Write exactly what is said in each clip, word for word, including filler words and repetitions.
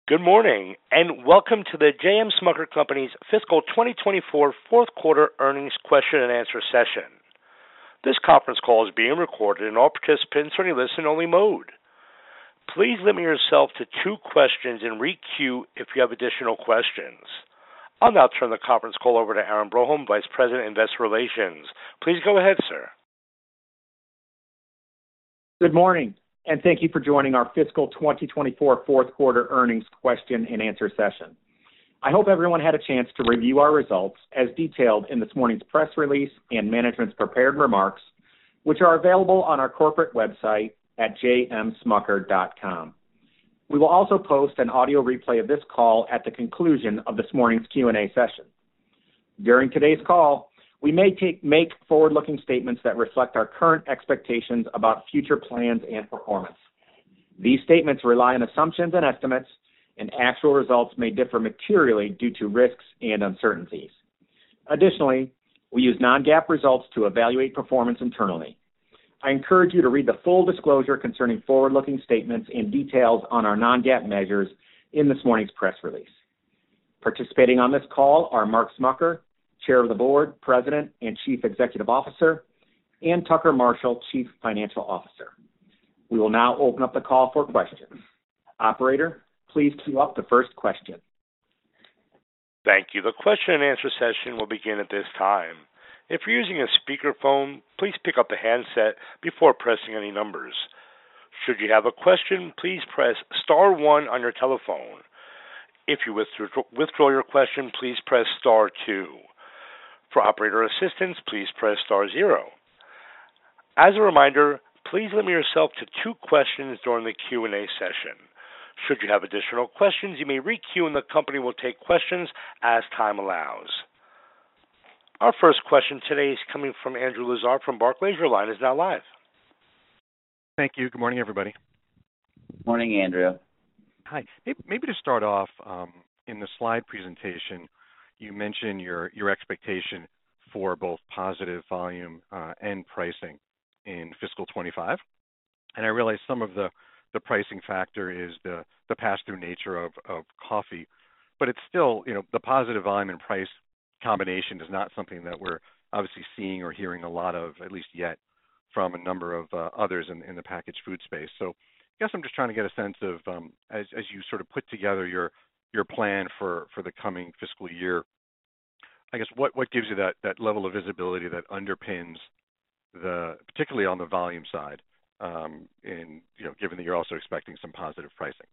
Good morning, and welcome to the J M. Smucker Company's fiscal twenty twenty-four fourth quarter earnings question and answer session. This conference call is being recorded and all participants are in listen-only mode. Please limit yourself to two questions and re-queue if you have additional questions. I'll now turn the conference call over to Aaron Broholm, Vice President, Investor Relations. Please go ahead, sir. Good morning, and thank you for joining our fiscal twenty twenty-four fourth quarter earnings question and answer session. I hope everyone had a chance to review our results as detailed in this morning's press release and management's prepared remarks, which are available on our corporate website at j m smucker dot com. We will also post an audio replay of this call at the conclusion of this morning's Q and A session. During today's call, we may take, make forward-looking statements that reflect our current expectations about future plans and performance. These statements rely on assumptions and estimates, and actual results may differ materially due to risks and uncertainties. Additionally, we use non-GAAP results to evaluate performance internally. I encourage you to read the full disclosure concerning forward-looking statements and details on our non-GAAP measures in this morning's press release. Participating on this call are Mark Smucker, Chair of the Board, President, and Chief Executive Officer, and Tucker Marshall, Chief Financial Officer. We will now open up the call for questions. Operator, please queue up the first question. Thank you. The question and answer session will begin at this time. If you're using a speakerphone, please pick up the handset before pressing any numbers. Should you have a question, please press star one on your telephone. If you withdraw your question, please press star two. For operator assistance, please press star zero. As a reminder, please limit yourself to two questions during the Q and A session. Should you have additional questions, you may re-queue and the company will take questions as time allows. Our first question today is coming from Andrew Lazar from Barclays. Your line is now live. Thank you. Good morning, everybody. Morning, Andrew. Hi. Maybe to start off, um, in the slide presentation, you mentioned your, your expectation for both positive volume uh, and pricing in fiscal twenty-five. And I realize some of the, the pricing factor is the, the pass-through nature of, of coffee, but it's still, you know, the positive volume and price combination is not something that we're obviously seeing or hearing a lot of, at least yet, from a number of uh, others in, in the packaged food space. So I guess I'm just trying to get a sense of, um, as, as you sort of put together your your plan for, for the coming fiscal year, I guess what, what gives you that, that level of visibility that underpins the, particularly on the volume side, um, in, you know, given that you're also expecting some positive pricing?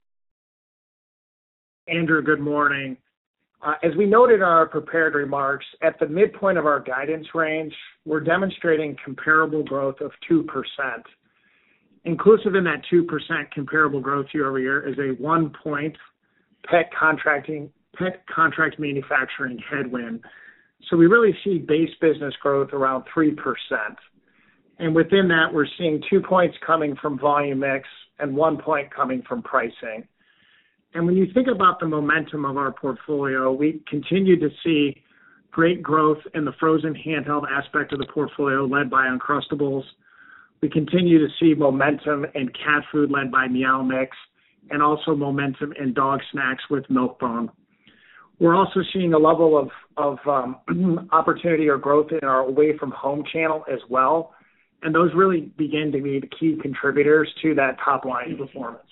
Andrew, good morning. Uh, as we noted in our prepared remarks, at the midpoint of our guidance range, we're demonstrating comparable growth of two percent. Inclusive in that two percent comparable growth year over year is a one-point pet contracting, pet contract manufacturing headwind. So we really see base business growth around three percent. And within that, we're seeing two points coming from volume mix and one point coming from pricing. And when you think about the momentum of our portfolio, we continue to see great growth in the frozen handheld aspect of the portfolio led by Uncrustables. We continue to see momentum in cat food led by Meow Mix, and also momentum in dog snacks with Milk-Bone. We're also seeing a level of, of um, opportunity or growth in our away from home channel as well. And those really begin to be the key contributors to that top line performance.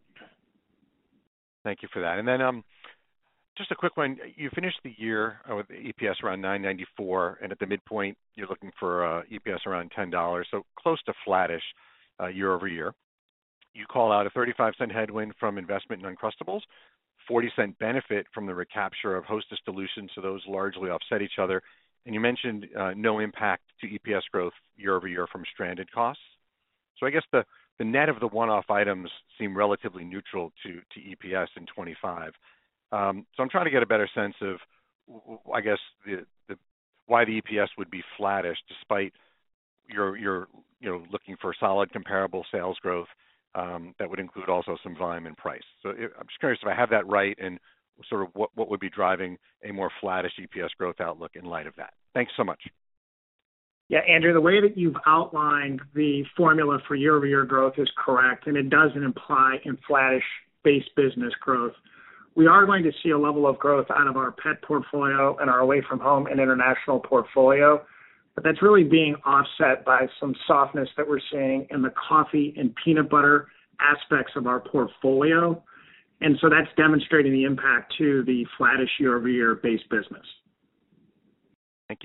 Thank you for that. And then um, just a quick one. You finished the year with E P S around nine ninety-four, and at the midpoint, you're looking for uh, E P S around ten dollars, so close to flattish uh, year over year. You call out a thirty-five cent headwind from investment in Uncrustables, forty cent benefit from the recapture of Hostess dilution, so those largely offset each other. And you mentioned uh, no impact to E P S growth year over year from stranded costs. So I guess the, the net of the one-off items seem relatively neutral to, to E P S in twenty-five. Um, so I'm trying to get a better sense of, I guess, the, the why the E P S would be flattish despite your, your you know, looking for solid comparable sales growth. Um, that would include also some volume and price. So I'm just curious if I have that right and sort of what, what would be driving a more flattish E P S growth outlook in light of that. Thanks so much. Yeah, Andrew, the way that you've outlined the formula for year-over-year growth is correct, and it doesn't imply in flattish base business growth. We are going to see a level of growth out of our pet portfolio and our away from home and international portfolio, but that's really being offset by some softness that we're seeing in the coffee and peanut butter aspects of our portfolio. And so that's demonstrating the impact to the flattish year-over-year base business. Thank you.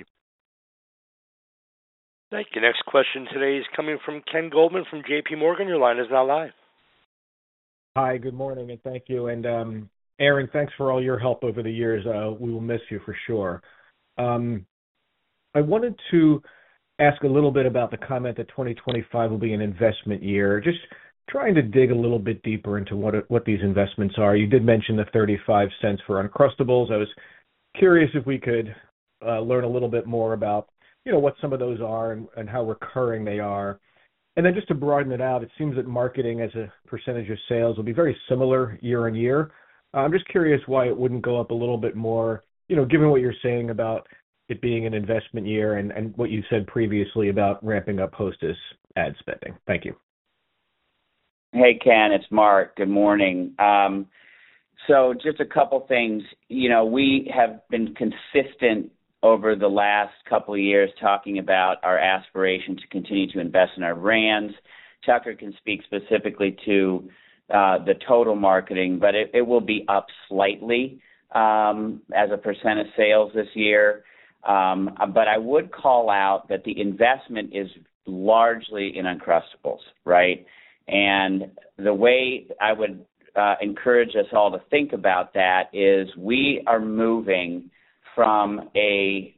Thank you. Next question today is coming from Ken Goldman from J P Morgan. Your line is now live. Hi, good morning, and thank you. And um, Aaron, thanks for all your help over the years. Uh, we will miss you for sure. Um, I wanted to ask a little bit about the comment that twenty twenty-five will be an investment year. Just trying to dig a little bit deeper into what what these investments are. You did mention the thirty-five cents for Uncrustables. I was curious if we could uh, learn a little bit more about, you know, what some of those are and, and how recurring they are. And then just to broaden it out, it seems that marketing as a percentage of sales will be very similar year on year. Uh, I'm just curious why it wouldn't go up a little bit more, you know, given what you're saying about it being an investment year and, and what you said previously about ramping up Hostess ad spending. Thank you. Hey, Ken, it's Mark. Good morning. Um, so just a couple things. You know, we have been consistent over the last couple of years talking about our aspiration to continue to invest in our brands. Tucker can speak specifically to uh, the total marketing, but it, it will be up slightly um, as a percent of sales this year. Um, but I would call out that the investment is largely in Uncrustables, right? And the way I would uh, encourage us all to think about that is we are moving from a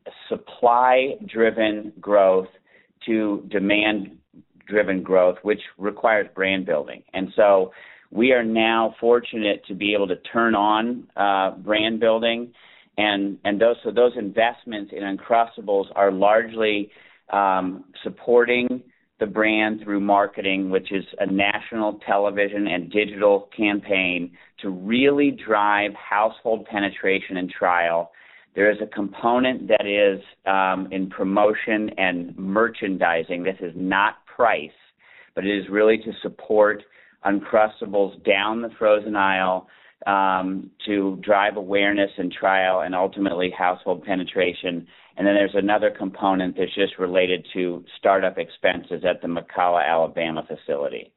supply-driven growth to demand-driven growth, which requires brand building. And so we are now fortunate to be able to turn on uh, brand building, and, and those so those investments in Uncrustables are largely um, supporting the brand through marketing, which is a national television and digital campaign to really drive household penetration and trial. There is a component that is um, in promotion and merchandising. This is not price, but it is really to support Uncrustables down the frozen aisle um, to drive awareness and trial and ultimately household penetration. And then there's another component that's just related to startup expenses at the McCalla, Alabama facility.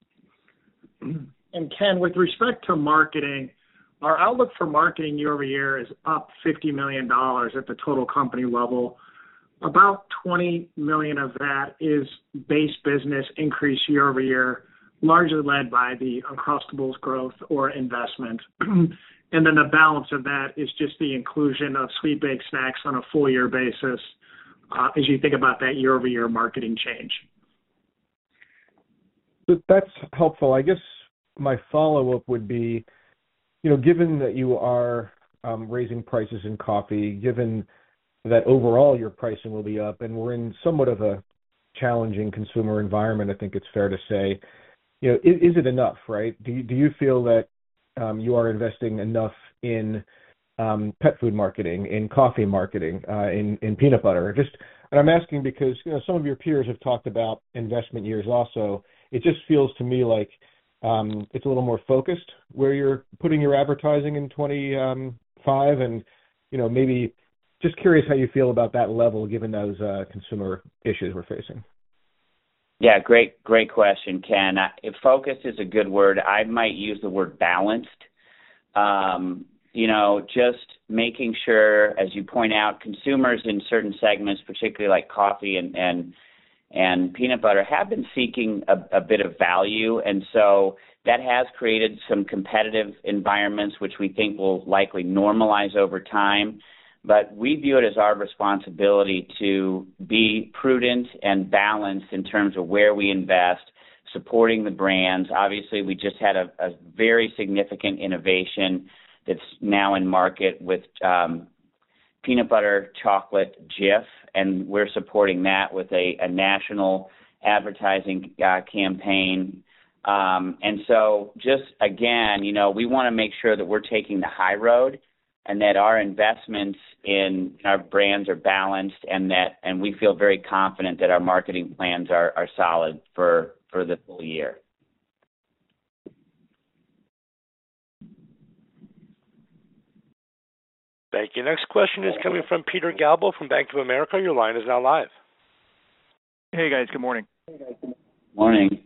And Ken, with respect to marketing, our outlook for marketing year over year is up fifty million dollars at the total company level. About twenty million dollars of that is base business increase year over year, largely led by the Uncrustables growth or investment. And then the balance of that is just the inclusion of Sweet Baked Snacks on a full year basis uh, as you think about that year over year marketing change. That's helpful. I guess my follow-up would be, you know, given that you are um, raising prices in coffee, given that overall your pricing will be up, and we're in somewhat of a challenging consumer environment, I think it's fair to say, you know, is, is it enough, right? Do you, do you feel that um, you are investing enough in um, pet food marketing, in coffee marketing, uh, in, in peanut butter? Just, and I'm asking because, you know, some of your peers have talked about investment years also. It just feels to me like um, it's a little more focused where you're putting your advertising in twenty-five, and, you know, maybe just curious how you feel about that level given those uh, consumer issues we're facing. Yeah, great, great question, Ken. Uh, focus is a good word. I might use the word balanced. Um, you know, just making sure, as you point out, consumers in certain segments, particularly like coffee and and, and peanut butter, have been seeking a, a bit of value, and so that has created some competitive environments, which we think will likely normalize over time. But we view it as our responsibility to be prudent and balanced in terms of where we invest, supporting the brands. Obviously, we just had a, a very significant innovation that's now in market with um, peanut butter chocolate Jif, and we're supporting that with a, a national advertising uh, campaign. Um, and so just, again, you know, we want to make sure that we're taking the high road and that our investments in our brands are balanced, and that, and we feel very confident that our marketing plans are, are solid for, for the full year. Thank you. Next question is coming from Peter Galbo from Bank of America. Your line is now live. Hey, guys. Good morning. Morning.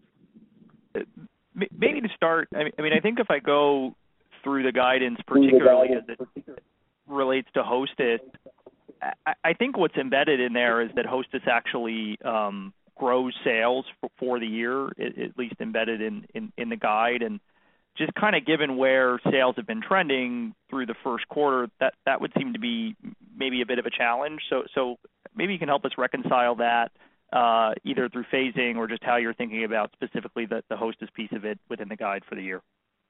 Maybe to start, I mean, I think if I go through the guidance, particularly as it relates to Hostess, I think what's embedded in there is that Hostess actually um, grows sales for, for the year, at least embedded in, in, in the guide. And just kind of given where sales have been trending through the first quarter, that, that would seem to be maybe a bit of a challenge. So, so maybe you can help us reconcile that uh, either through phasing or just how you're thinking about specifically the, the Hostess piece of it within the guide for the year.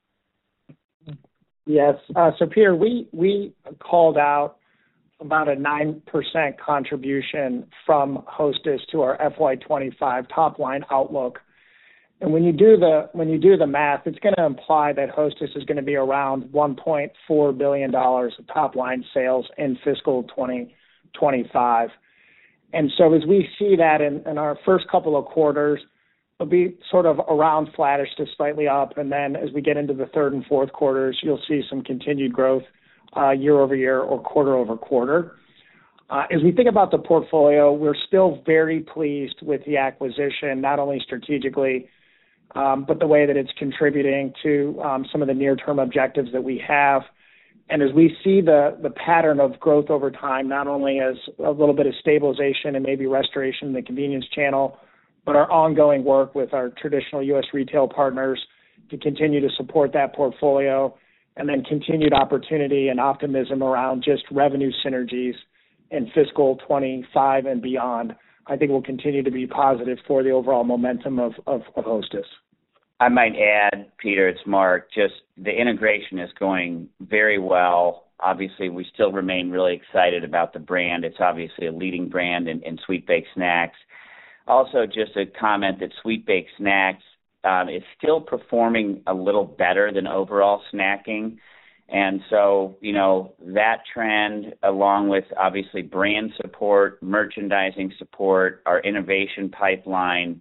Yes. Uh, so, Peter, we, we called out about a nine percent contribution from Hostess to our F Y twenty-five top-line outlook. And when you do the when you do the math, it's going to imply that Hostess is going to be around one point four billion dollars of top-line sales in fiscal twenty twenty-five. And so as we see that in, in our first couple of quarters, it'll be sort of around flattish to slightly up. And then as we get into the third and fourth quarters, you'll see some continued growth uh, year over year or quarter over quarter. Uh, as we think about the portfolio, we're still very pleased with the acquisition, not only strategically, um, but the way that it's contributing to um, some of the near-term objectives that we have. And as we see the, the pattern of growth over time, not only as a little bit of stabilization and maybe restoration in the convenience channel, but our ongoing work with our traditional U S retail partners to continue to support that portfolio, and then continued opportunity and optimism around just revenue synergies in fiscal twenty-five and beyond, I think will continue to be positive for the overall momentum of, of, of Hostess. I might add, Peter, it's Mark, just the integration is going very well. Obviously, we still remain really excited about the brand. It's obviously a leading brand in, in sweet baked snacks. Also, just a comment that sweet baked snacks um, is still performing a little better than overall snacking. And so, you know, that trend, along with obviously brand support, merchandising support, our innovation pipeline,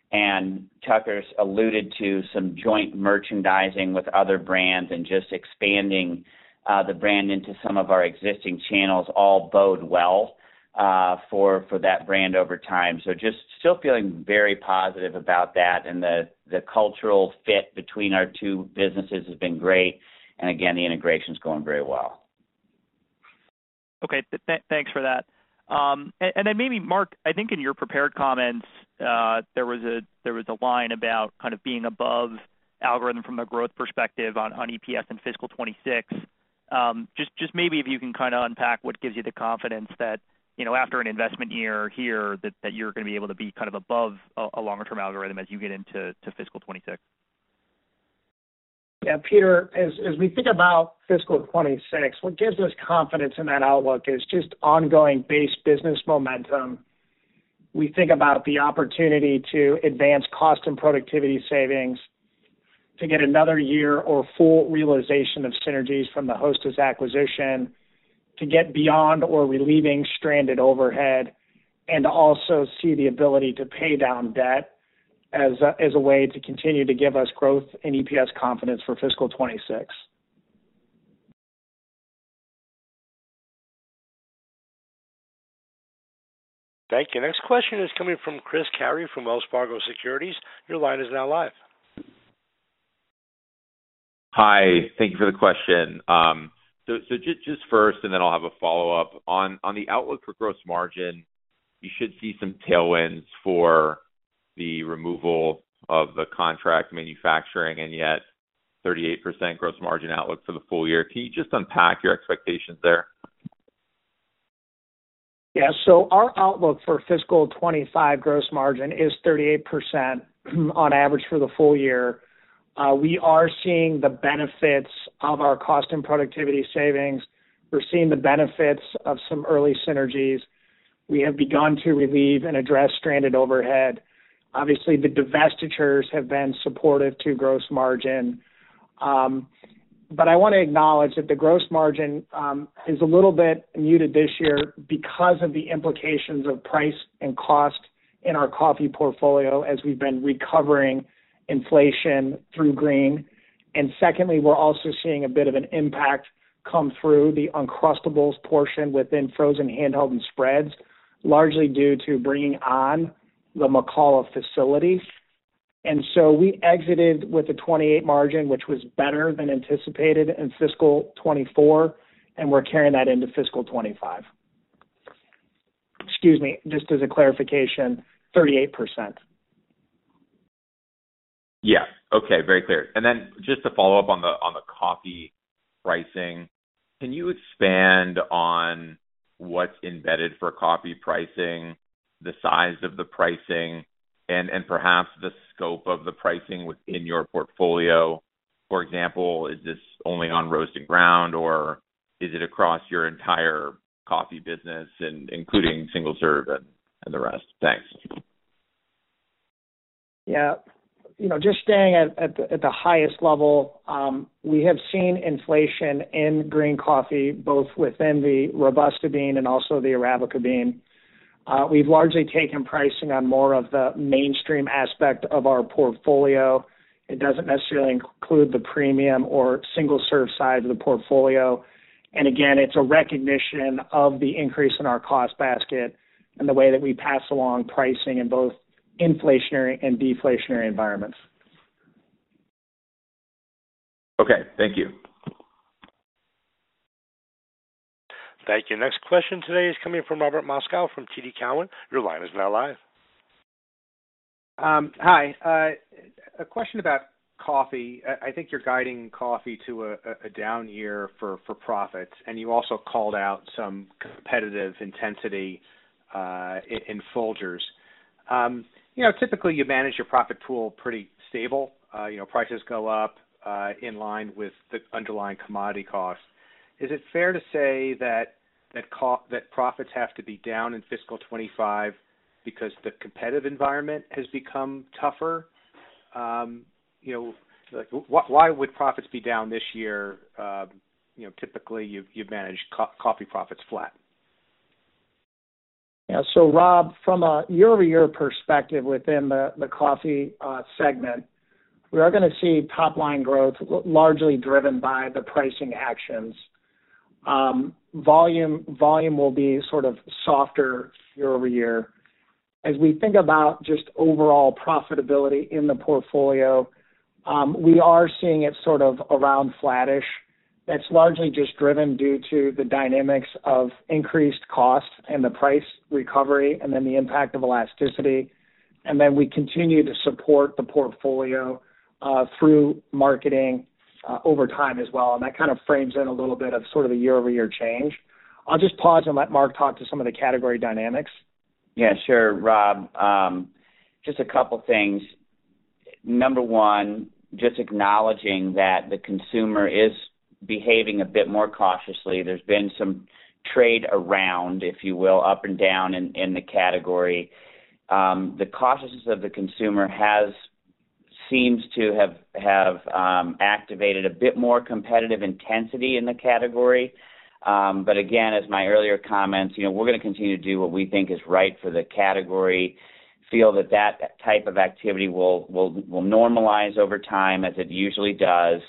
and Tucker's alluded to some joint merchandising with other brands and just expanding uh, the brand into some of our existing channels all bode well uh, for for that brand over time. So just still feeling very positive about that, and the, the cultural fit between our two businesses has been great. And again, the integration is going very well. Okay, th- th- thanks for that. Um, and, and then maybe, Mark, I think in your prepared comments, uh, there was a there was a line about kind of being above algorithm from a growth perspective on, on E P S in fiscal twenty-six. Um, just just maybe if you can kind of unpack what gives you the confidence that, you know, after an investment year here, that, that you're going to be able to be kind of above a, a longer-term algorithm as you get into to fiscal twenty-six. Yeah, Peter, as, as we think about fiscal twenty-six, what gives us confidence in that outlook is just ongoing base business momentum. We think about the opportunity to advance cost and productivity savings, to get another year or full realization of synergies from the Hostess acquisition, to get beyond or relieving stranded overhead, and to also see the ability to pay down debt as a, as a way to continue to give us growth and E P S confidence for fiscal twenty-six. Thank you. Next question is coming from Chris Carey from Wells Fargo Securities. Your line is now live. Hi, thank you for the question. Um, so so just, just first, and then I'll have a follow-up. On, on the outlook for gross margin, you should see some tailwinds for the removal of the contract manufacturing, and yet thirty-eight percent gross margin outlook for the full year. Can you just unpack your expectations there? Yeah, so our outlook for fiscal twenty-five gross margin is thirty-eight percent on average for the full year. Uh, we are seeing the benefits of our cost and productivity savings. We're seeing the benefits of some early synergies. We have begun to relieve and address stranded overhead. Obviously, the divestitures have been supportive to gross margin. Um, but I want to acknowledge that the gross margin um, is a little bit muted this year because of the implications of price and cost in our coffee portfolio as we've been recovering inflation through green. And secondly, we're also seeing a bit of an impact come through the Uncrustables portion within frozen handheld and spreads, largely due to bringing on the McCalla facility. And so we exited with a twenty-eight margin, which was better than anticipated in fiscal twenty-four, and we're carrying that into fiscal twenty-five. Excuse me, just as a clarification, thirty-eight percent. Yeah. Okay. Very clear. And then just to follow up on the on the coffee pricing, can you expand on what's embedded for coffee pricing, the size of the pricing, and and perhaps the scope of the pricing within your portfolio? For example, is this only on roast and ground, or is it across your entire coffee business, and including single serve and, and the rest? Thanks. Yeah. You know, just staying at, at, the, at the highest level, um, we have seen inflation in green coffee, both within the Robusta bean and also the Arabica bean. Uh, we've largely taken pricing on more of the mainstream aspect of our portfolio. It doesn't necessarily include the premium or single-serve side of the portfolio. And again, it's a recognition of the increase in our cost basket and the way that we pass along pricing in both inflationary and deflationary environments. Okay, thank you. Thank you. Next question today is coming from Robert Moskow from T D Cowen. Your line is now live. Um, hi. Uh, a question about coffee. I think you're guiding coffee to a, a down year for, for profits, and you also called out some competitive intensity uh, in, in Folgers. Um, you know, typically you manage your profit pool pretty stable. Uh, you know, prices go up uh, in line with the underlying commodity costs. Is it fair to say that that co- that profits have to be down in fiscal twenty-five because the competitive environment has become tougher? Um, you know, like, wh- why would profits be down this year? Uh, you know, typically you you manage co- coffee profits flat. Yeah, so Rob, from a year-over-year perspective within the, the coffee uh, segment, we are going to see top-line growth largely driven by the pricing actions. Um, volume volume will be sort of softer year-over-year. As we think about just overall profitability in the portfolio, um, we are seeing it sort of around flattish. That's largely just driven due to the dynamics of increased cost and the price recovery, and then the impact of elasticity. And then we continue to support the portfolio uh, through marketing uh, over time as well. And that kind of frames in a little bit of sort of the year-over-year change. I'll just pause and let Mark talk to some of the category dynamics. Yeah, sure, Rob. Um, just a couple things. Number one, just acknowledging that the consumer is behaving a bit more cautiously. There's been some trade around, if you will, up and down in, in the category. Um, the cautiousness of the consumer has seems to have have um, activated a bit more competitive intensity in the category. Um, but again, as my earlier comments, you know, we're going to continue to do what we think is right for the category. Feel that that type of activity will will will normalize over time, as it usually does.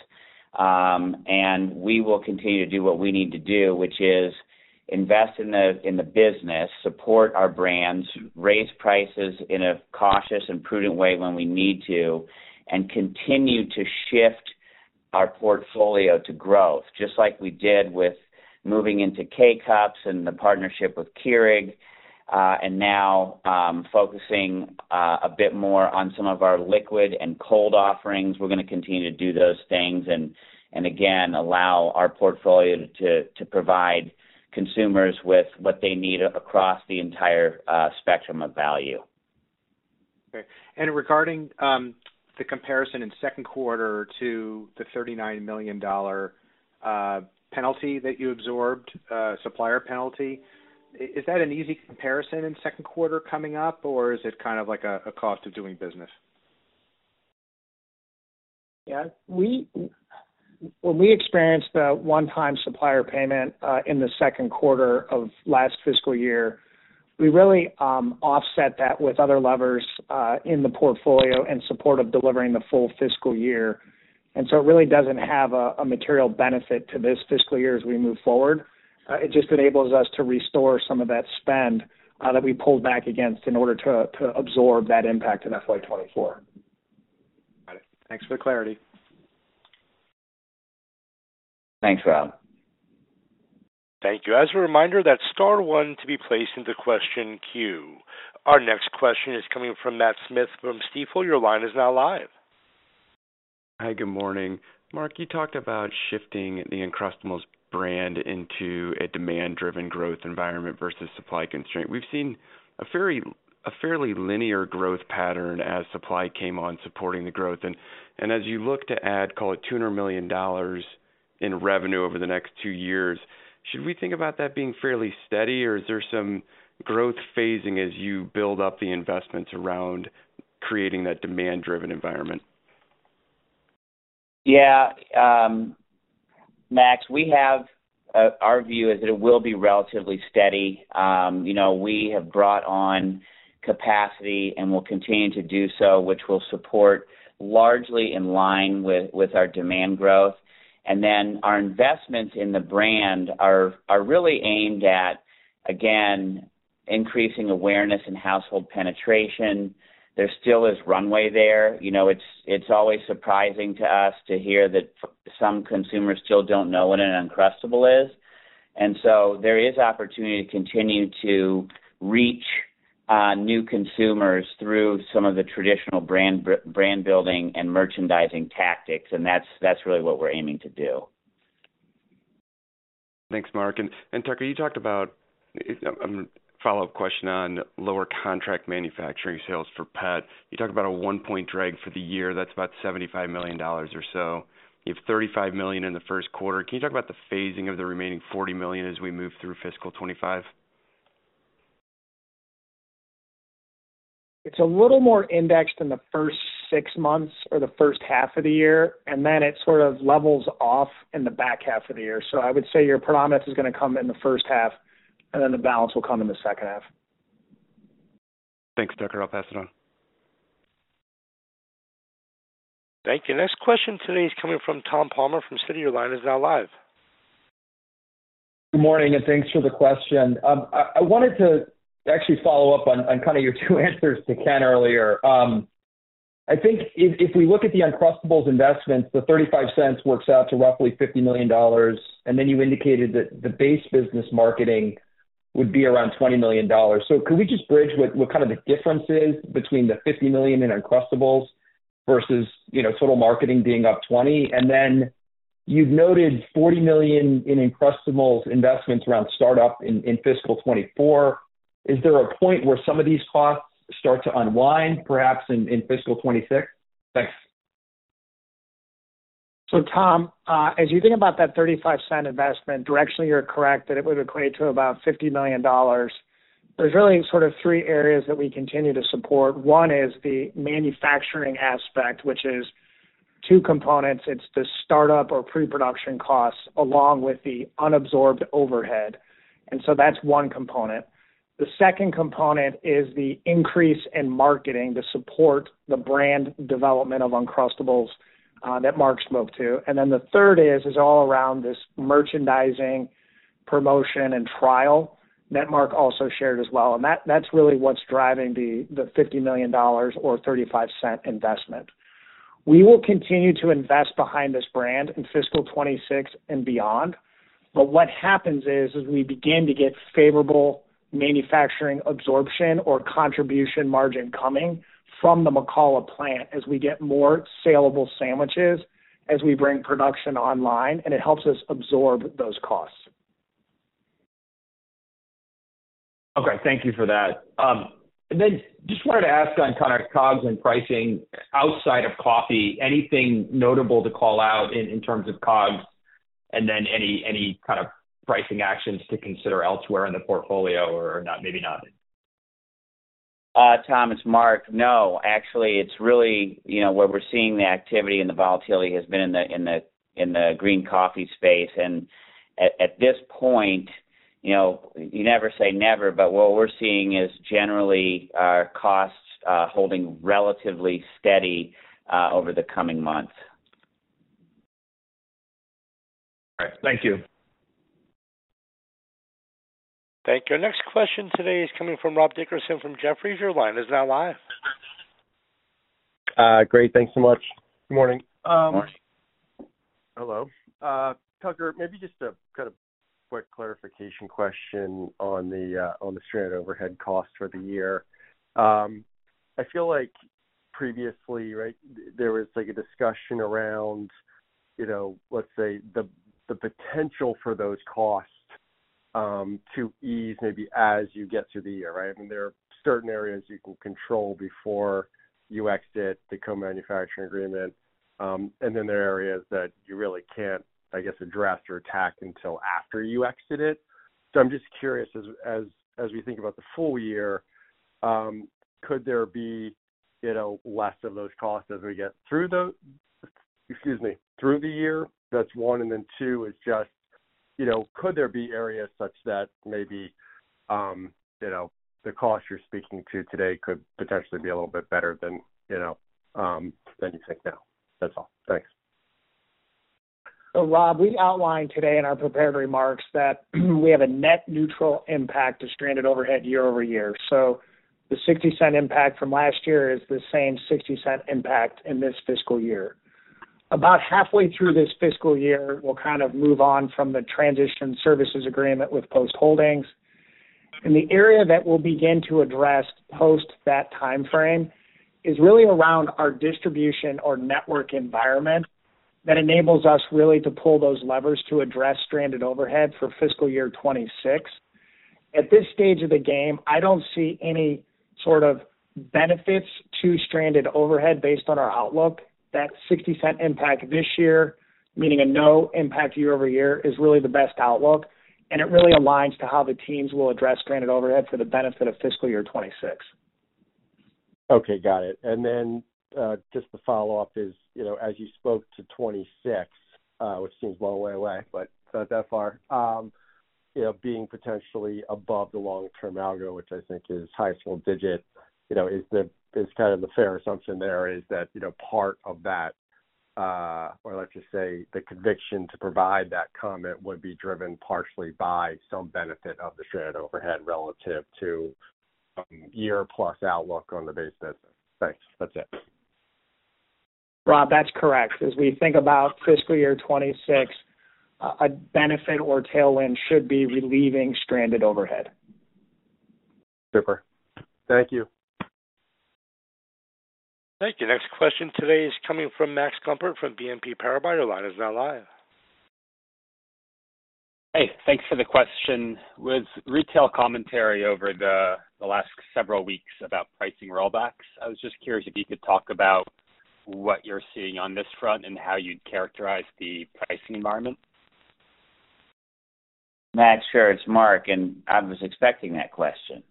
Um, and we will continue to do what we need to do, which is invest in the in the business, support our brands, raise prices in a cautious and prudent way when we need to, and continue to shift our portfolio to growth, just like we did with moving into K-Cups and the partnership with Keurig, uh, and now um, focusing uh, a bit more on some of our liquid and cold offerings. We're going to continue to do those things and, and again, allow our portfolio to, to provide consumers with what they need across the entire uh, spectrum of value. Okay. And regarding um, the comparison in second quarter to the thirty-nine million dollars uh, penalty that you absorbed, uh, supplier penalty, is that an easy comparison in second quarter coming up, or is it kind of like a, a cost of doing business? Yeah, we when we experienced the one-time supplier payment uh, in the second quarter of last fiscal year, we really um, offset that with other levers uh, in the portfolio in support of delivering the full fiscal year. And so it really doesn't have a, a material benefit to this fiscal year as we move forward. Uh, it just enables us to restore some of that spend uh, that we pulled back against in order to, to absorb that impact in F Y twenty-four. Got it. Thanks for the clarity. Thanks, Rob. Thank you. As a reminder, that's star one to be placed into question queue. Our next question is coming from Matt Smith from Stifel. Your line is now live. Hi, good morning. Mark, you talked about shifting the Uncrustables brand into a demand-driven growth environment versus supply constraint. We've seen a very a fairly linear growth pattern as supply came on supporting the growth. And, and as you look to add, call it two hundred million dollars in revenue over the next two years, should we think about that being fairly steady, or is there some growth phasing as you build up the investments around creating that demand-driven environment? Yeah, um, Max, we have uh, our view is that it will be relatively steady. Um, you know, we have brought on capacity and will continue to do so, which will support largely in line with, with our demand growth. And then our investments in the brand are are really aimed at, again, increasing awareness and household penetration. There still is runway there. You know, it's it's always surprising to us to hear that some consumers still don't know what an Uncrustable is. And so there is opportunity to continue to reach uh, new consumers through some of the traditional brand brand building and merchandising tactics, and that's that's really what we're aiming to do. Thanks, Mark. And, and Tucker, you talked about um, follow-up question on lower contract manufacturing sales for pet. You talked about a one-point drag for the year. That's about seventy-five million dollars or so. You have thirty-five million dollars in the first quarter. Can you talk about the phasing of the remaining forty million dollars as we move through fiscal twenty-five? It's a little more indexed in the first six months or the first half of the year, and then it sort of levels off in the back half of the year. So I would say your predominance is going to come in the first half, and then the balance will come in the second half. Thanks, Tucker. I'll pass it on. Thank you. Next question today is coming from Tom Palmer from Citi. Your line is now live. Good morning, and thanks for the question. Um, I, I wanted to actually follow up on, on kind of your two answers to Ken earlier. Um, I think if, if we look at the Uncrustables investments, the thirty-five cents works out to roughly fifty million dollars, and then you indicated that the base business marketing would be around twenty million dollars. So could we just bridge what, what kind of the difference is between the fifty million dollars in Uncrustables versus, you know, total marketing being up twenty? And then you've noted forty million dollars in Uncrustables investments around startup in, in fiscal twenty-four. Is there a point where some of these costs start to unwind, perhaps in, in fiscal twenty-six? Thanks. So, Tom, uh, as you think about that thirty-five cent investment, directionally you're correct that it would equate to about fifty million dollars. There's really sort of three areas that we continue to support. One is the manufacturing aspect, which is two components. It's the startup or pre-production costs along with the unabsorbed overhead. And so that's one component. The second component is the increase in marketing to support the brand development of Uncrustables uh, that Mark spoke to. And then the third is is all around this merchandising, promotion, and trial that Mark also shared as well. And that, that's really what's driving the, the fifty million dollars or thirty-five cent investment. We will continue to invest behind this brand in fiscal twenty-six and beyond. But what happens is, is we begin to get favorable manufacturing absorption or contribution margin coming from the McCalla plant as we get more saleable sandwiches as we bring production online, and it helps us absorb those costs. Okay, thank you for that. Um, and then just wanted to ask on kind of COGS and pricing outside of coffee, anything notable to call out in, in terms of COGS, and then any any kind of pricing actions to consider elsewhere in the portfolio, or not, maybe not? Uh, Tom, it's Mark. No, actually, it's really, you know, where we're seeing the activity and the volatility has been in the in the in the green coffee space, and at, at this point, you know, you never say never, but what we're seeing is generally our costs uh, holding relatively steady uh, over the coming months. All right. Thank you. Thank you. Our next question today is coming from Rob Dickerson from Jefferies. Your line is now live. Uh, great. Thanks so much. Good morning. Um, Morning. Hello. Uh, Tucker, maybe just a kind of quick clarification question on the uh, on the stranded overhead cost for the year. Um, I feel like previously, right, there was like a discussion around, you know, let's say the the potential for those costs um, to ease maybe as you get through the year, right? I mean, there are certain areas you can control before you exit the co-manufacturing agreement, um, and then there are areas that you really can't, I guess, address or attack until after you exit it. So I'm just curious, as as as we think about the full year, um, could there be, you know, less of those costs as we get through the, excuse me, through the year? That's one, and then two is just, you know, could there be areas such that maybe, um, you know, the cost you're speaking to today could potentially be a little bit better than, you know, um, than you think now? That's all. Thanks. So, Rob, we outlined today in our prepared remarks that we have a net neutral impact to stranded overhead year over year. So the sixty cent impact from last year is the same sixty cent impact in this fiscal year. About halfway through this fiscal year, we'll kind of move on from the transition services agreement with Post Holdings. And the area that we'll begin to address post that time frame is really around our distribution or network environment that enables us really to pull those levers to address stranded overhead for fiscal year twenty-six. At this stage of the game, I don't see any sort of benefits to stranded overhead based on our outlook. That sixty cent impact this year, meaning a no impact year over year, is really the best outlook, and it really aligns to how the teams will address stranded overhead for the benefit of fiscal year twenty-six. Okay, got it. And then uh, just the follow-up is, you know, as you spoke to twenty-six, uh, which seems a long way away, but not that far, um, you know, being potentially above the long-term algo, which I think is high single digit, you know, is the is kind of the fair assumption there is that, you know, part of that, uh, or let's just say the conviction to provide that comment would be driven partially by some benefit of the stranded overhead relative to um, year-plus outlook on the base business. Thanks. That's it. Rob, that's correct. As we think about fiscal year twenty-six, uh, a benefit or tailwind should be relieving stranded overhead. Super. Thank you. Thank you. Next question today is coming from Max Gumpert from B N P Paribas. Your line is now live. Hey, thanks for the question. With retail commentary over the, the last several weeks about pricing rollbacks, I was just curious if you could talk about what you're seeing on this front and how you'd characterize the pricing environment. Max, sure, it's Mark, and I was expecting that question.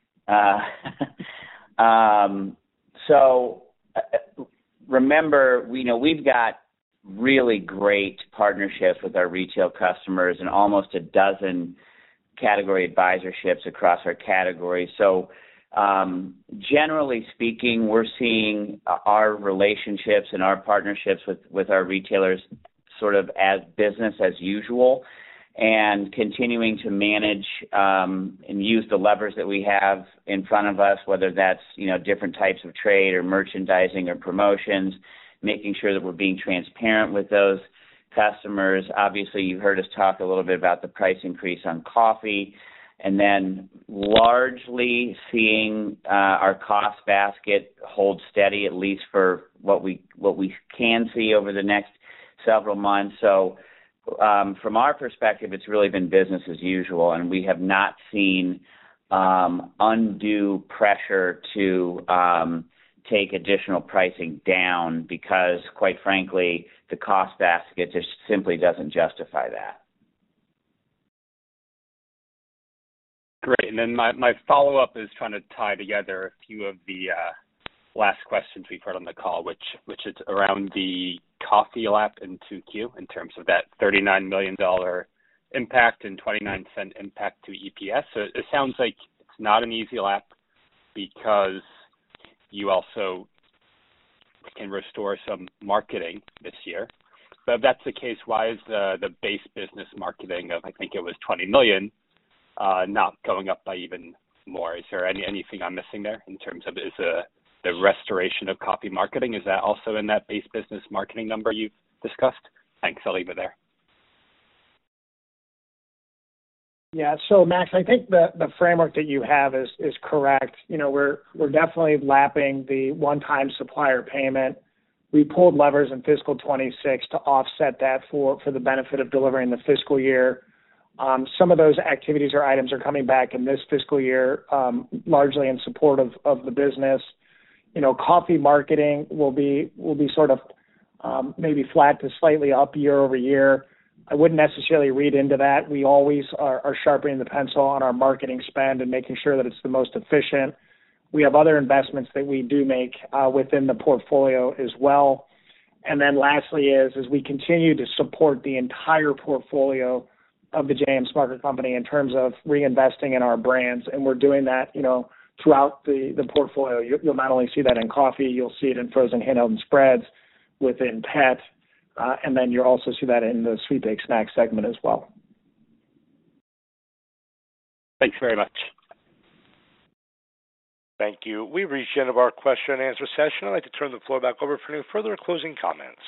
Uh, um, so uh, remember, you know, we've got really great partnerships with our retail customers and almost a dozen category advisorships across our categories. So um, generally speaking, we're seeing our relationships and our partnerships with, with our retailers sort of as business as usual, and continuing to manage um, and use the levers that we have in front of us, whether that's, you know, different types of trade or merchandising or promotions, making sure that we're being transparent with those customers. Obviously, you heard us talk a little bit about the price increase on coffee, and then largely seeing uh, our cost basket hold steady, at least for what we what we can see over the next several months. So um, from our perspective, it's really been business as usual, and we have not seen um, undue pressure to um, take additional pricing down because, quite frankly, the cost basket just simply doesn't justify that. Great. And then my, my follow-up is trying to tie together a few of the uh, last questions we've heard on the call, which which is around the coffee lap in two Q in terms of that thirty-nine million dollars impact and twenty-nine cent impact to E P S. So it sounds like it's not an easy lap because you also can restore some marketing this year. but if that's the case, why is the the base business marketing of, I think it was twenty million dollars, uh, not going up by even more? Is there any anything I'm missing there in terms of is the the restoration of coffee marketing, is that also in that base business marketing number you've discussed? Thanks. I'll leave it there. Yeah. So Max, I think the, the framework that you have is, is correct. You know, we're, we're definitely lapping the one-time supplier payment. We pulled levers in fiscal twenty-six to offset that for, for the benefit of delivering the fiscal year. Um, some of those activities or items are coming back in this fiscal year, um, largely in support of, of the business. You know, coffee marketing will be, will be sort of um, maybe flat to slightly up year over year. I wouldn't necessarily read into that. We always are, are sharpening the pencil on our marketing spend and making sure that it's the most efficient. We have other investments that we do make uh, within the portfolio as well. And then lastly is, as we continue to support the entire portfolio of the J M Smucker Company in terms of reinvesting in our brands. And we're doing that, you know, throughout the, the portfolio. You, you'll not only see that in coffee, you'll see it in frozen handheld and spreads, within pet, uh, and then you'll also see that in the sweet baked snack segment as well. Thanks very much. Thank you. We've reached the end of our question and answer session. I'd like to turn the floor back over for any further closing comments.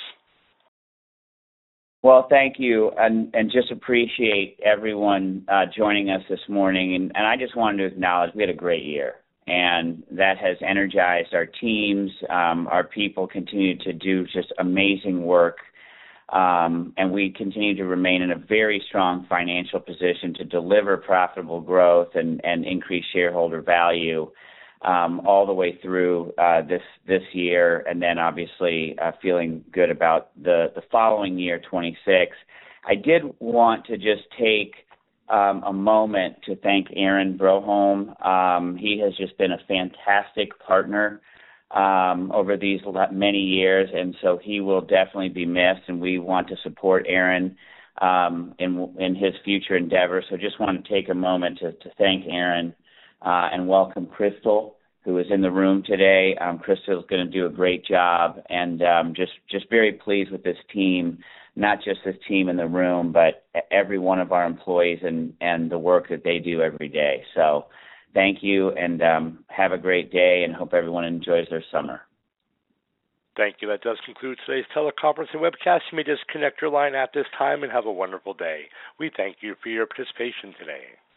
Well, thank you, and, and just appreciate everyone uh, joining us this morning. And, and I just wanted to acknowledge we had a great year, and that has energized our teams. Um, our people continue to do just amazing work, um, and we continue to remain in a very strong financial position to deliver profitable growth and, and increase shareholder value. Um, all the way through uh, this this year, and then obviously uh, feeling good about the, the following year, twenty-six. I did want to just take um, a moment to thank Aaron Broholm. Um, he has just been a fantastic partner um, over these many years, and so he will definitely be missed, and we want to support Aaron um, in, in his future endeavors. So just want to take a moment to, to thank Aaron. Uh, and welcome Crystal, who is in the room today. Um, Crystal is going to do a great job, and um, just just very pleased with this team, not just this team in the room, but every one of our employees and, and the work that they do every day. So thank you, and um, have a great day, and hope everyone enjoys their summer. Thank you. That does conclude today's teleconference and webcast. You may disconnect your line at this time and have a wonderful day. We thank you for your participation today.